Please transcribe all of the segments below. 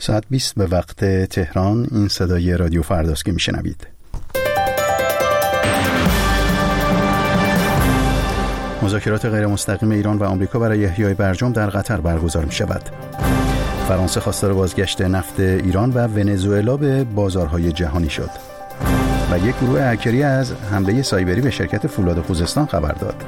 ساعت 20 به وقت تهران. این صدای رادیو فرداست که میشنوید. مذاکرات غیر مستقیم ایران و آمریکا برای احیای برجام در قطر برگزار می شود. فرانسه خواستار بازگشت نفت ایران و ونزوئلا به بازارهای جهانی شد. و یک گروه هکری از حمله سایبری به شرکت فولاد خوزستان خبر داد.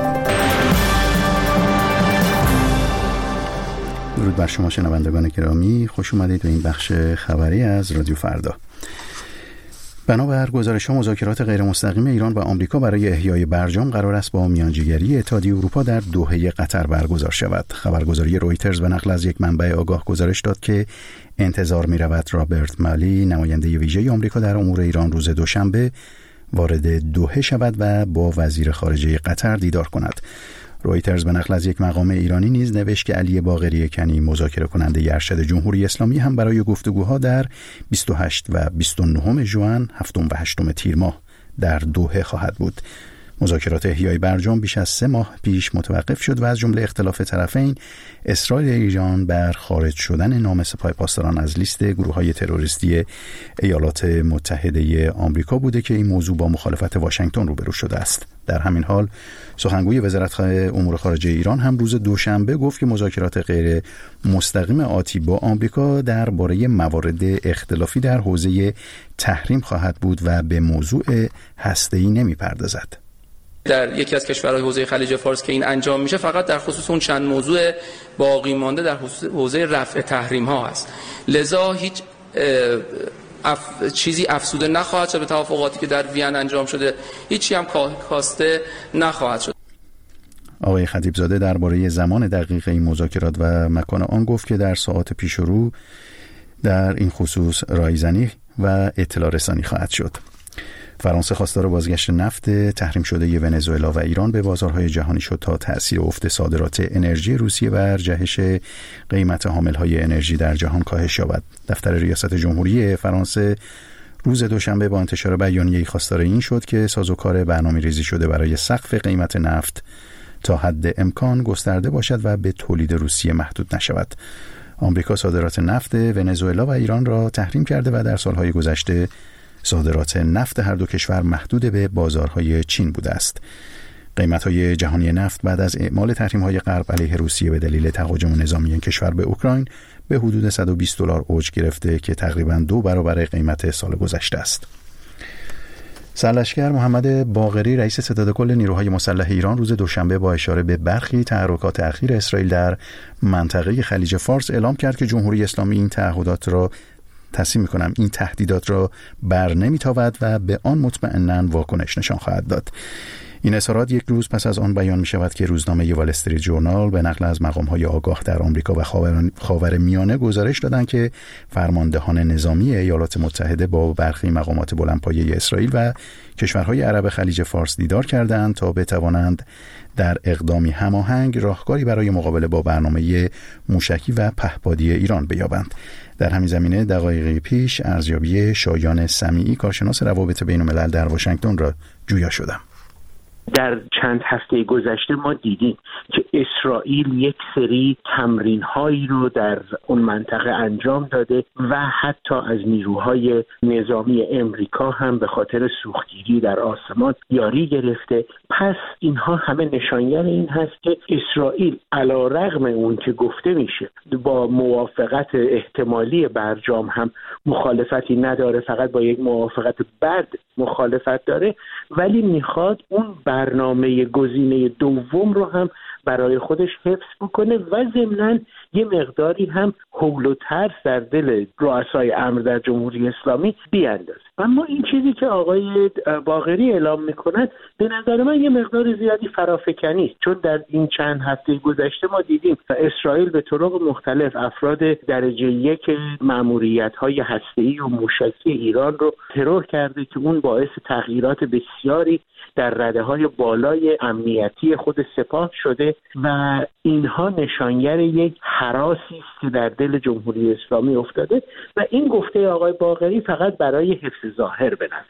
درود بر شما شنوندگان گرامی، خوش اومدید به این بخش خبری از رادیو فردا. بنابر گزارش‌ها مذاکرات غیر مستقیم ایران و آمریکا برای احیای برجام قرار است با میانجیگری اتحادیه اروپا در دوحه قطر برگزار شود. خبرگزاری رویترز به نقل از یک منبع آگاه گزارش داد که انتظار می‌رود رابرت مالی، نماینده ویژه آمریکا در امور ایران، روز دوشنبه وارد دوحه شود و با وزیر خارجه قطر دیدار کند. رویترز به نقل از یک مقام ایرانی نیز نوشت که علی باقری کنی، مذاکره کننده ارشد جمهوری اسلامی، هم برای گفتگوها در 28 و 29 ژوئن، 7 و 8 تیر ماه در دوحه خواهد بود. مذاکرات احیای برجام بیش از 3 ماه پیش متوقف شد و از جمله اختلاف طرفین اصرار ایران بر خارج شدن نام سپاه پاسداران از لیست گروه‌های تروریستی ایالات متحده آمریکا بوده که این موضوع با مخالفت واشنگتن روبرو شده است. در همین حال سخنگوی وزارت امور خارجه ایران هم روز دوشنبه گفت که مذاکرات غیر مستقیم آتی با آمریکا درباره موارد اختلافی در حوزه تحریم خواهد بود و به موضوع هسته‌ای نمی‌پردازد. در یکی از کشورهای حوزه خلیج فارس که این انجام میشه فقط در خصوص اون چند موضوع باقی مانده در حوزه رفع تحریم ها هست. لذا هیچ چیزی افزوده نخواهد شد به توافقاتی که در وین انجام شده، هیچی هم کاسته نخواهد شد. آقای خطیبزاده درباره زمان دقیق این مذاکرات و مکان آن گفت که در ساعات پیش رو در این خصوص رایزنی و اطلاع رسانی خواهد شد. فرانسه خواستار بازگشت نفت تحریم شده ونزوئلا و ایران به بازارهای جهانی شد تا تأثیر افت صادرات انرژی روسیه بر جهش قیمت حاملهای انرژی در جهان کاهش یابد. دفتر ریاست جمهوری فرانسه روز دوشنبه با انتشار بیانیه‌ای خواستار این شد که سازوکار برنامه‌ریزی شده برای سقف قیمت نفت تا حد امکان گسترده باشد و به تولید روسیه محدود نشود. آمریکا صادرات نفت ونزوئلا و ایران را تحریم کرده و در سالهای گذشته صادرات نفت هر دو کشور محدود به بازارهای چین بوده است. قیمت‌های جهانی نفت بعد از اعمال تحریم‌های غرب علیه روسیه به دلیل تهاجم نظامی این کشور به اوکراین به حدود $120 اوج گرفته که تقریباً 2 برابر قیمت سال گذشته است. سرلشکر محمد باقری، رئیس ستاد کل نیروهای مسلح ایران، روز دوشنبه با اشاره به برخی تحرکات اخیر اسرائیل در منطقه خلیج فارس اعلام کرد که جمهوری اسلامی این تهدیدات را بر نمی‌تابد و به آن مطمئناً واکنش نشان خواهد داد. این اظهارات یک روز پس از آن بیان می شود که روزنامه وال استریت ژورنال به نقل از مقام‌های آگاه در آمریکا و خاورمیانه گزارش دادند که فرماندهان نظامی ایالات متحده با برخی مقامات بلندپایه اسرائیل و کشورهای عرب خلیج فارس دیدار کردند تا بتوانند در اقدامی هماهنگ راهکاری برای مقابله با برنامه موشکی و پهپادی ایران بیابند. در همین زمینه دقایقی پیش ارزیابی شایان سمیعی، کارشناس روابط بین‌الملل در واشنگتن را جویا شدم. در چند هفته گذشته ما دیدیم که اسرائیل یک سری تمرین‌هایی رو در اون منطقه انجام داده و حتی از نیروهای نظامی امریکا هم به خاطر سوختگیری در آسمان یاری گرفته. پس اینها همه نشانگر این هست که اسرائیل علیرغم اون که گفته میشه با موافقت احتمالی برجام هم مخالفتی نداره، فقط با یک موافقت بد مخالفت داره، ولی میخواد اون برنامه گزینه دوم رو هم برای خودش حفظ بکنه و ضمناً یه مقداری هم هول و ترس در دل رؤسای امر در جمهوری اسلامی بیاندازه. اما این چیزی که آقای باقری اعلام میکنند به نظر من یه مقدار زیادی فرافکنی است، چون در این چند هفته گذشته ما دیدیم اسرائیل به طرق مختلف افراد درجه 1 ماموریت‌های هسته‌ای و موشکی ایران رو ترور کرده که اون باعث تغییرات بسیاری در رده‌های بالای امنیتی خود سپاه شده و اینها نشانگر یک هراسی است که در دل جمهوری اسلامی افتاده و این گفته آقای باقری فقط برای حفظ ظاهر به نظر میرسه.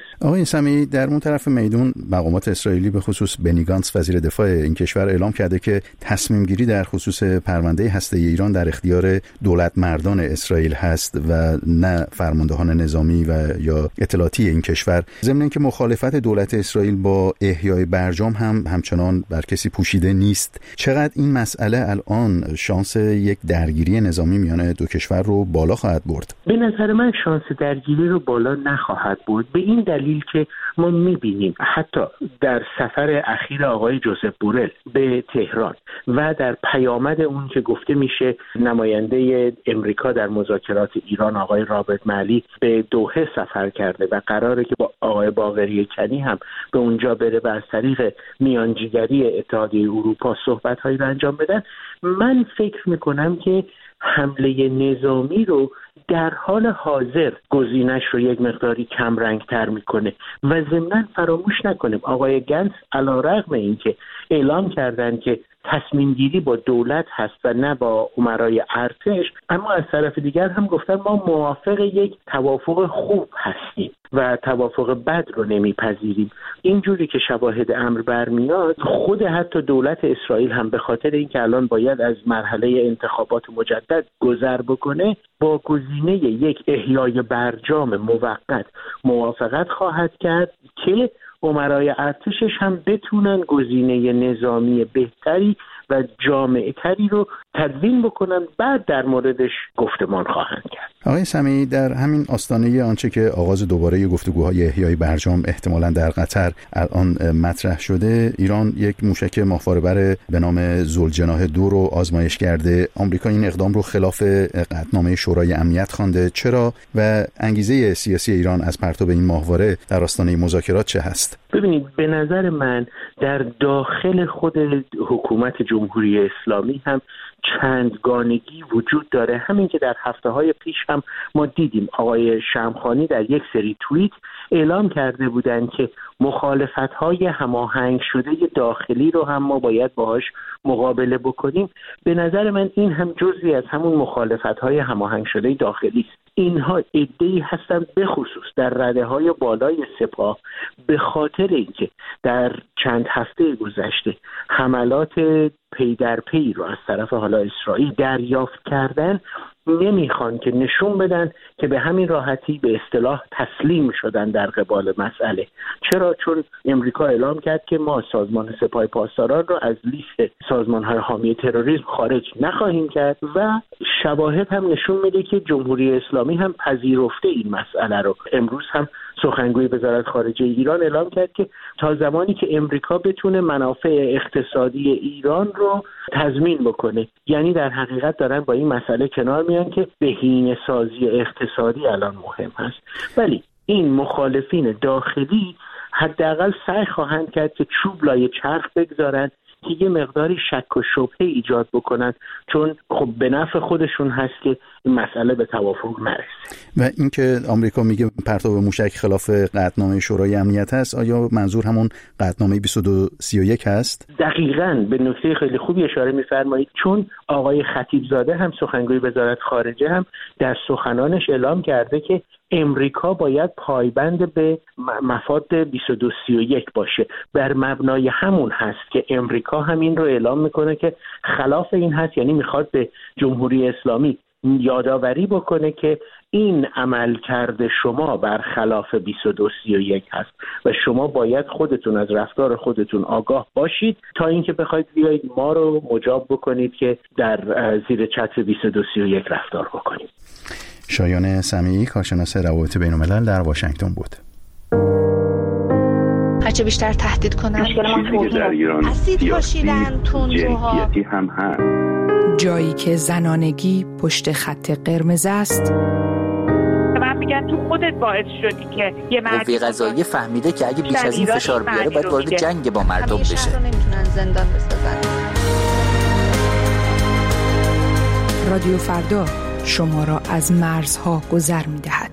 آقای سمیعی، در اون طرف میدون مقامات اسرائیلی به خصوص بنی گانتس وزیر دفاع این کشور اعلام کرده که تصمیم گیری در خصوص پرونده هسته‌ای ایران در اختیار دولت مردان اسرائیل هست و نه فرماندهان نظامی و یا اطلاعاتی این کشور. ضمن اینکه مخالفت دولت اسرائیل با احیای برجام هم همچنان بر کسی پوشیده نیست. چقدر این مسئله الان شانس یک درگیری نظامی میان دو کشور رو بالا خواهد برد؟ به نظر من شانس درگیری رو بالا نخواهد برد، به این دلیل که ما می‌بینیم حتی در سفر اخیر آقای جوزف بورل به تهران و در پیامد اون که گفته میشه نماینده امریکا در مذاکرات ایران آقای رابرت مالی به دوحه سفر کرده و قراره که با آقای باقری کنی هم به اونجا بره و از طریق میانجیگری اتحادیه اروپا صحبت‌هایی رو انجام بدن، من فکر میکنم که حمله نظامی رو در حال حاضر گزینش رو یک مقداری کم رنگ تر میکنه و ضمناً فراموش نکنیم آقای گنس علیرغم اینکه اعلام کردن که تصمیم گیری با دولت هست و نه با امرای ارتش، اما از طرف دیگر هم گفتن ما موافق یک توافق خوب هستیم و توافق بد رو نمیپذیریم. اینجوری که شواهد امر برمیاد، خود حتی دولت اسرائیل هم به خاطر اینکه الان باید از مرحله انتخابات مجدد گذر بکنه با گزینه یک احیای برجام موقت موافقت خواهد کرد که امرای ارتشش هم بتونن گزینه نظامی بهتری و جامع‌تری رو تدوین بکنن، بعد در موردش گفتمان خواهند کرد. آقای سمیعی، در همین آستانه آنچه که آغاز دوباره گفتگوهای احیای برجام احتمالاً در قطر الان مطرح شده، ایران یک موشک ماهواره‌بر به نام ذوالجناح 2 رو آزمایش کرده. آمریکا این اقدام رو خلاف قطعنامه شورای امنیت خوانده. چرا و انگیزه سیاسی ایران از پرتاب این ماهواره در آستانه مذاکرات چه هست؟ ببینید، به نظر من در داخل خود حکومت جمهوری اسلامی هم چندگانگی وجود داره. همین که در هفته‌های پیش هم ما دیدیم آقای شمخانی در یک سری توییت اعلام کرده بودند که مخالفت‌های هماهنگ شده داخلی رو هم ما باید باهاش مقابله بکنیم. به نظر من این هم جزئی از همون مخالفت‌های هماهنگ شده داخلی است. اینها عده‌ای هستند به خصوص در رده‌های بالای سپاه به خاطر اینکه در چند هفته گذشته حملات پی در پی رو از طرف حالا اسرائیل دریافت کردن، نمیخوان که نشون بدن که به همین راحتی به اصطلاح تسلیم شدن در قبال مسئله. چرا؟ چون امریکا اعلام کرد که ما سازمان سپاه پاسداران رو از لیست سازمان‌های حامی تروریسم خارج نخواهیم کرد و شواهد هم نشون میده که جمهوری اسلامی هم پذیرفته این مسئله رو. امروز هم سخنگوی وزارت خارجه ایران اعلام کرد که تا زمانی که امریکا بتونه منافع اقتصادی ایران رو تضمین بکنه، یعنی در حقیقت دارن با این مسئله کنار میان که بهینه‌سازی اقتصادی الان مهم هست. ولی این مخالفین داخلی حداقل سعی خواهند کرد که چوب لای چرخ بگذارن که یه مقداری شک و شبهه ایجاد بکنن، چون خب به نفع خودشون هست که این مسئله به توافق نرسه. و اینکه آمریکا میگه پرتاب موشک خلاف قطعنامه شورای امنیت هست، آیا منظور همون قطعنامه 2231 هست؟ دقیقاً به نکته خیلی خوبی اشاره می‌فرمایید، چون آقای خطیبزاده هم سخنگوی وزارت خارجه هم در سخنانش اعلام کرده که امریکا باید پایبند به مفاد 2231 باشه. بر مبنای همون هست که امریکا همین رو اعلام میکنه که خلاف این هست، یعنی میخواد به جمهوری اسلامی یادآوری بکنه که این عمل کرده شما برخلاف 2231 هست و شما باید خودتون از رفتار خودتون آگاه باشید تا اینکه بخواید بیایید ما رو مجاب بکنید که در زیر چتر 2231 رفتار بکنید. شایان سمیعی، کارشناس روابط بین‌الملل در واشنگتن بود. هرچه بیشتر تهدید کنن اسید پاشیدن تندروها هم هست. جایی که زنانگی پشت خط قرمز است. من میگم تو خودت باعث شدی که یه قوه قضاییه فهمیده که اگه بیش از این فشار بیاره باید وارد جنگ با مردم بشه. نمیتونن زندان بسازن. رادیو فردا شما را از مرزها گذر می‌دهد.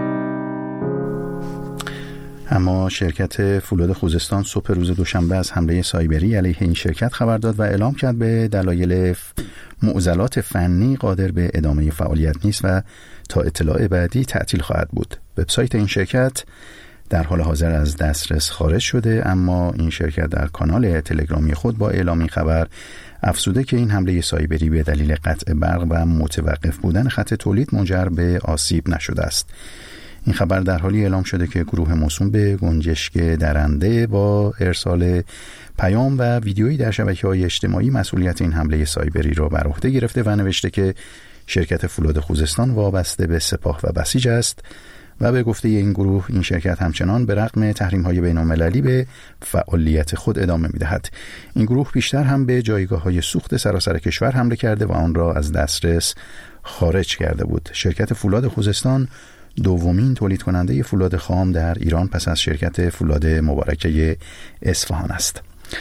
اما شرکت فولاد خوزستان صبح روز دوشنبه از حمله سایبری علیه این شرکت خبر داد و اعلام کرد به دلایل معضلات فنی قادر به ادامه فعالیت نیست و تا اطلاع بعدی تعطیل خواهد بود. وبسایت این شرکت در حال حاضر از دسترس خارج شده، اما این شرکت در کانال تلگرامی خود با اعلام این خبر افزوده که این حمله سایبری به دلیل قطع برق و متوقف بودن خط تولید منجر به آسیب نشده است. این خبر در حالی اعلام شده که گروه موسوم به گنجشک درنده با ارسال پیام و ویدیویی در شبکه‌های اجتماعی مسئولیت این حمله سایبری را بر عهده گرفته و نوشته که شرکت فولاد خوزستان وابسته به سپاه و بسیج است و به گفته این گروه این شرکت همچنان به رغم تحریم‌های بین‌المللی به فعالیت خود ادامه می‌دهد. این گروه بیشتر هم به جایگاه‌های سوخت سراسر کشور حمله کرده و آن را از دسترس خارج کرده بود. شرکت فولاد خوزستان دومین تولید کننده فولاد خام در ایران پس از شرکت فولاد مبارکه اصفهان است.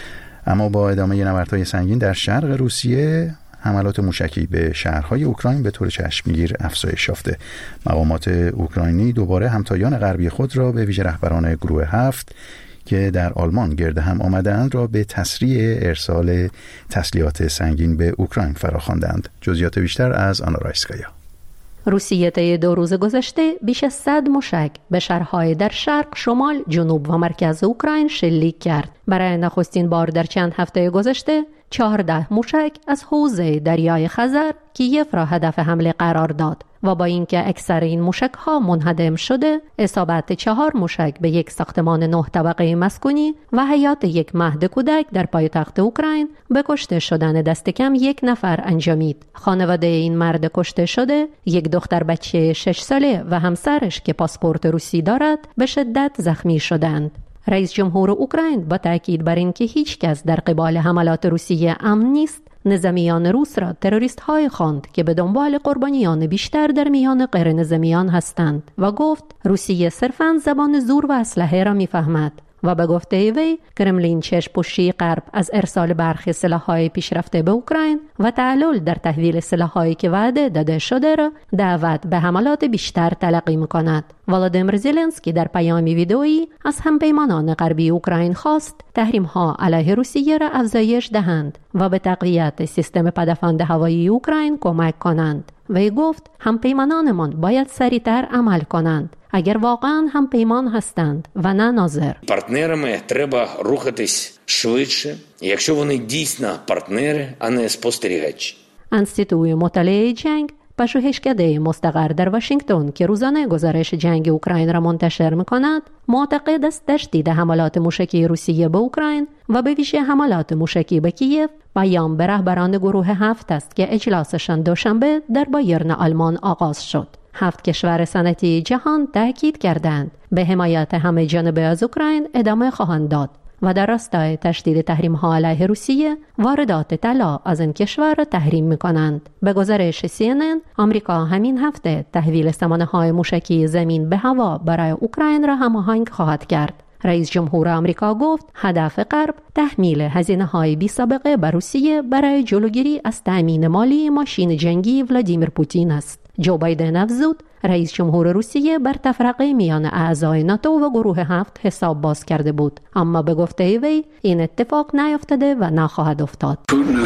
اما با ادامه نبردهای سنگین در شرق روسیه، حملات موشکی به شهرهای اوکراین به طور چشمگیر افزایش یافته. مقامات اوکراینی دوباره همتایان غربی خود را به ویژه رهبران گروه 7 که در آلمان گرد هم آمدند را به تسریع ارسال تسلیحات سنگین به اوکراین فراخواندند. جزئیات بیشتر از آنا رایسکایا. روسیه طی 2 روز گذشته بیش از 100 موشک به شهرهای در شرق، شمال، جنوب و مرکز اوکراین شلیک کرد. برای نخستین بار در چند هفته گذشته 14 موشک از حوزه دریای خزر کیف را هدف حمله قرار داد و با اینکه اکثر این موشک‌ها منهدم شده، اصابت 4 موشک به یک ساختمان 9 طبقه مسکونی و حیات یک مهد کودک در پایتخت اوکراین به کشته شدن دست کم 1 نفر انجامید. خانواده این مرد کشته شده، یک دختر بچه 6 ساله و همسرش که پاسپورت روسی دارد به شدت زخمی شدند. رئیس جمهور اوکراین با تاکید بر اینکه هیچ کس در قبال حملات روسیه امن نیست، نظامیان روس را تروریست‌های خواند که به دنبال قربانیان بیشتر در میان غیر نظامیان هستند و گفت روسیه صرفاً زبان زور و اسلحه را می‌فهمد. و به گفته وی کرملین چشم‌پوشی غرب از ارسال برخی سلاح‌های پیشرفته به اوکراین و تعلل در تحویل سلاح‌هایی که وعده داده شده را دعوت به حملات بیشتر تلقی می‌کند. ولادیمیر زلنسکی در پیامی ویدئویی از همپیمانان غربی اوکراین خواست تحریم‌ها علیه روسیه را افزایش دهند و به تقویت سیستم پدافند هوایی اوکراین کمک کنند. وی گفت همپیمانانمان باید سریعتر عمل کنند اگر واقعا هم پیمان هستند و نه ناظر. Партнерами треба рухатись швидше, якщо вони дійсно партнери, а не спостерігачі. انستیتوی مطالعه جنگ پژوهشکده مستقر در واشنگتن که روزانه گزارش جنگ اوکراین را منتشر می‌کند، معتقد است تشدید حملات موشکی روسیه به اوکراین و به ویژه حملات موشکی به کیف پیام به رهبران گروه 7 است که اجلاسشان دوشنبه در بایرن آلمان آغاز شد. 7 کشور صنعتی جهان تاکید کردند به حمایت همه جانبه از اوکراین ادامه خواهند داد و در راستای تشدید تحریم‌ها علیه روسیه واردات طلا از این کشور را تحریم می‌کنند. به گزارش CNN، آمریکا همین هفته تحویل سامانه‌های موشکی زمین به هوا برای اوکراین را هماهنگ خواهد کرد. رئیس جمهور آمریکا گفت هدف غرب تحمیل هزینه‌های بی‌سابقه به روسیه برای جلوگیری از تأمین مالی ماشین جنگی ولادیمیر پوتین است. جو بایدن افزود رئیس جمهور روسیه بر تفرقه میان اعضای ناتو و گروه 7 حساب باز کرده بود، اما به گفته وی این اتفاق نیفتاده و نخواهد افتاد.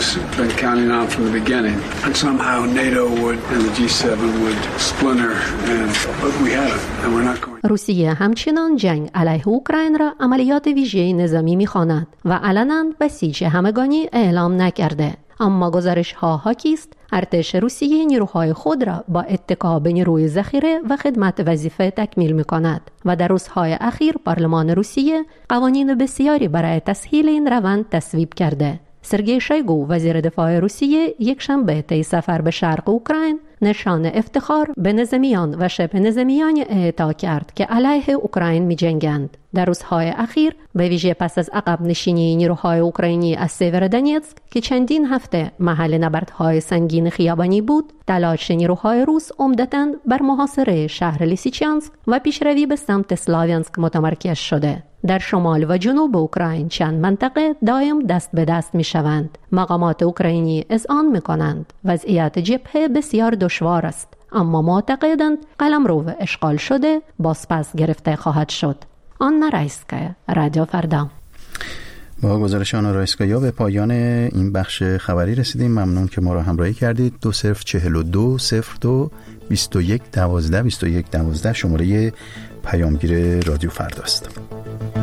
روسیه همچنان جنگ علیه اوکراین را عملیات ویژه نظامی می‌خواند و علنا بسیج همگانی اعلام نکرده. اما گزارش‌ها حاکی است ارتش روسیه نیروهای خود را با اتکا به نیروی ذخیره و خدمت وظیفه تکمیل می‌کند و در روزهای اخیر پارلمان روسیه قوانین بسیاری برای تسهیل این روند تصویب کرده. سرگئی شویگو وزیر دفاع روسیه یک شنبه طی سفر به شرق اوکراین نشان افتخار به نظامیان و شبه نظامیان اعطا کرد که علیه اوکراین می‌جنگند. در روزهای اخیر به ویژه پس از عقب نشینی نیروهای اوکراینی از سیورودونتسک که چندین هفته محل نبردهای سنگین خیابانی بود، تلاش نیروهای روس عمدتاً بر محاصره شهر لیسیچانسک و پیشروی به سمت اسلاویانسک متمرکز شده. در شمال و جنوب اوکراین چند منطقه دائم دست به دست می شوند. مقامات اوکراینی اذعان می کنند وضعیت جبهه بسیار دشوار است، اما معتقدند قلمرو اشغال شده بازپس گرفته خواهد شد. آنا رایسکایا، رادیو فردا. با گزارش آنا رایسکایا به پایان این بخش خبری رسیدیم. ممنون که ما را همراهی کردید. 2042 02 21 12 21 12 شماره پیامگیر رادیو فرداست.